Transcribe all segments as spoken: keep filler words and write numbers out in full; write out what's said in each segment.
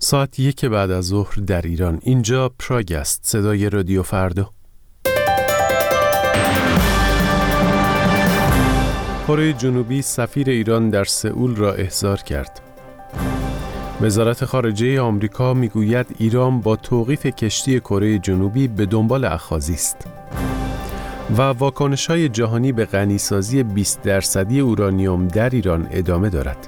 ساعت یک بعد از ظهر در ایران. اینجا پراگ است، صدای رادیو فردا. کره جنوبی سفیر ایران در سئول را احضار کرد. وزارت خارجه آمریکا میگوید ایران با توقیف کشتی کره جنوبی به دنبال اخاذی است. و واکنش‌های جهانی به غنیسازی بیست درصدی اورانیوم در ایران ادامه دارد.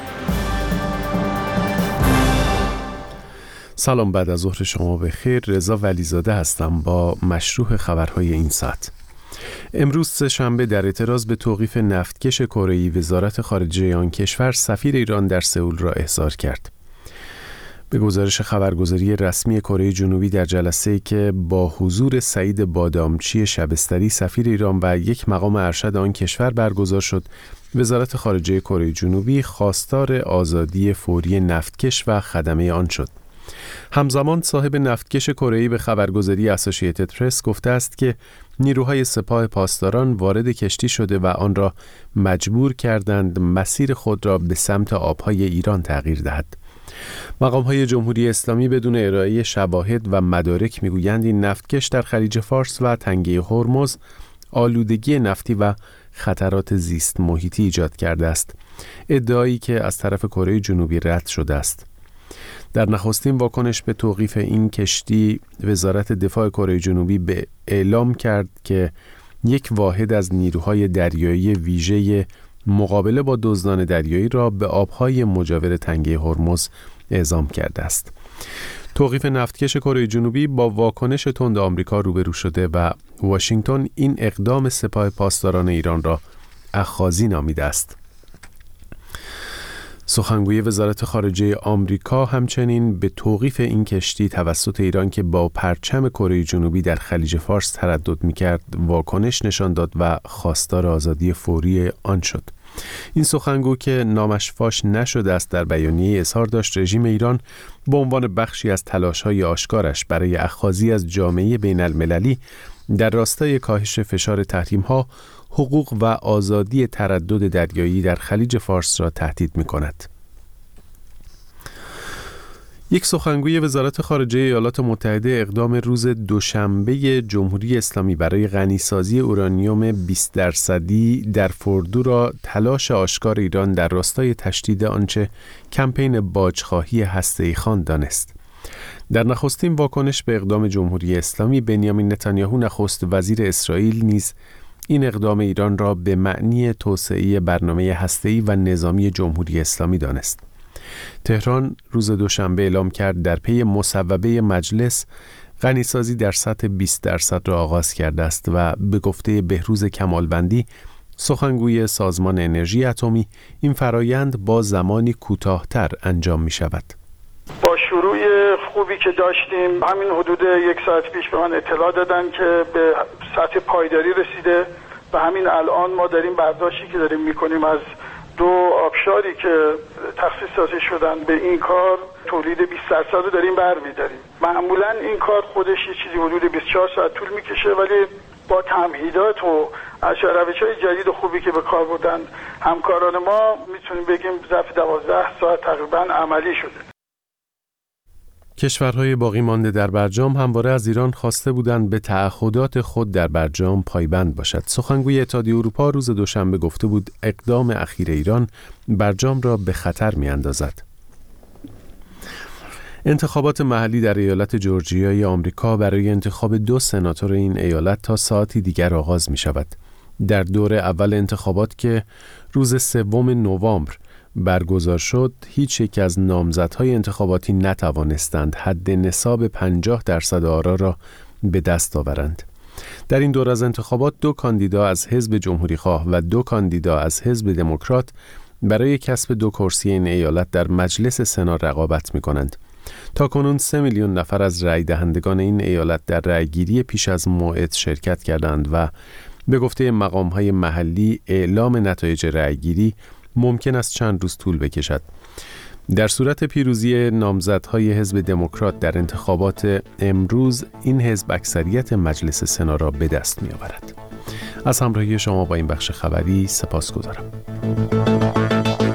سلام، بعد از ظهر شما بخیر. رضا ولیزاده هستم با مشروح خبرهای این ساعت. امروز سه‌شنبه در اعتراض به توقیف نفتکش کره‌ای، وزارت خارجه آن کشور سفیر ایران در سئول را احضار کرد. به گزارش خبرگزاری رسمی کره جنوبی، در جلسه‌ای که با حضور سعید بادامچی شبستری سفیر ایران و یک مقام ارشد آن کشور برگزار شد، وزارت خارجه کره جنوبی خواستار آزادی فوری نفتکش و خدمه آن شد. همزمان صاحب نفتکش کره‌ای به خبرگزاری اسوسییتد پرس گفته است که نیروهای سپاه پاسداران وارد کشتی شده و آن را مجبور کردند مسیر خود را به سمت آبهای ایران تغییر دهد. مقام‌های جمهوری اسلامی بدون ارائه شواهد و مدارک میگویند این نفتکش در خلیج فارس و تنگه هرمز آلودگی نفتی و خطرات زیست محیطی ایجاد کرده است، ادعایی که از طرف کره جنوبی رد شده است. در نخستین واکنش به توقیف این کشتی، وزارت دفاع کره جنوبی به اعلام کرد که یک واحد از نیروهای دریایی ویژه مقابله با دزدان دریایی را به آبهای مجاور تنگه هرمز اعزام کرده است. توقیف نفتکش کره جنوبی با واکنش تند آمریکا روبرو شده و واشنگتن این اقدام سپاه پاسداران ایران را اخاذی نامیده است. سخنگوی وزارت خارجه آمریکا همچنین به توقیف این کشتی توسط ایران که با پرچم کره جنوبی در خلیج فارس تردد می‌کرد واکنش نشان داد و خواستار آزادی فوری آن شد. این سخنگو که نامش فاش نشده است در بیانیه اظهار داشت رژیم ایران به عنوان بخشی از تلاش‌های آشکارش برای اخاذی از جامعه بین‌المللی در راستای کاهش فشار تحریم‌ها، حقوق و آزادی تردد دریایی در خلیج فارس را تهدید می‌کند. یک سخنگوی وزارت خارجه ایالات متحده اقدام روز دوشنبه جمهوری اسلامی برای غنیسازی اورانیوم بیست درصدی در فوردو را تلاش آشکار ایران در راستای تشدید آنچه کمپین باجخواهی هسته‌ای خواند دانست. در نخستین واکنش به اقدام جمهوری اسلامی، بنیامین نتانیاهو نخست وزیر اسرائیل نیز این اقدام ایران را به معنی توسعه برنامه هسته‌ای و نظامی جمهوری اسلامی دانست. تهران روز دوشنبه اعلام کرد در پی مصوبه مجلس غنیسازی در سطح بیست درصد را آغاز کرده است و به گفته بهروز کمالوندی، سخنگوی سازمان انرژی اتمی، این فرایند با زمانی کوتاه‌تر انجام می شود. با شروع خوبی که داشتیم، همین حدود یک ساعت پیش به من اطلاع دادن که به سطح پایداری رسیده و همین الان ما داریم برداشتی که داریم میکنیم از دو آبشاری که تخصیص داده شدن به این کار، تولید بیست درصد رو داریم برمی‌داریم. معمولا این کار خودش یه چیزی حدود بیست و چهار ساعت طول میکشه، ولی با تمهیدات و از روش‌های جدید و خوبی که به کار بردن همکاران ما میتونیم بگیم ظرف دوازده ساعت تقریبا عملی شده. کشورهای باقی مانده در برجام همواره از ایران خواسته بودند به تعهدات خود در برجام پایبند باشد. سخنگوی اتحادیه اروپا روز دوشنبه گفته بود اقدام اخیر ایران برجام را به خطر می‌اندازد. انتخابات محلی در ایالت جورجیای آمریکا برای انتخاب دو سناتور این ایالت تا ساعتی دیگر آغاز می‌شود. در دور اول انتخابات که روز سوم نوامبر برگزار شد، هیچ یک از نامزدهای انتخاباتی نتوانستند حد نصاب پنجاه درصد آرا را به دست آورند. در این دور از انتخابات دو کاندیدا از حزب جمهوری‌خواه و دو کاندیدا از حزب دموکرات برای کسب دو کرسی این ایالت در مجلس سنا رقابت می‌کنند. تاکنون سه میلیون نفر از رای دهندگان این ایالت در رایگیری پیش از موعد شرکت کردند و به گفته مقام‌های محلی اعلام نتایج رایگیری ممکن است چند روز طول بکشد. در صورت پیروزی نامزدهای حزب دموکرات در انتخابات امروز، این حزب اکثریت مجلس سنا را به دست می آورد. از همراهی شما با این بخش خبری سپاسگزارم.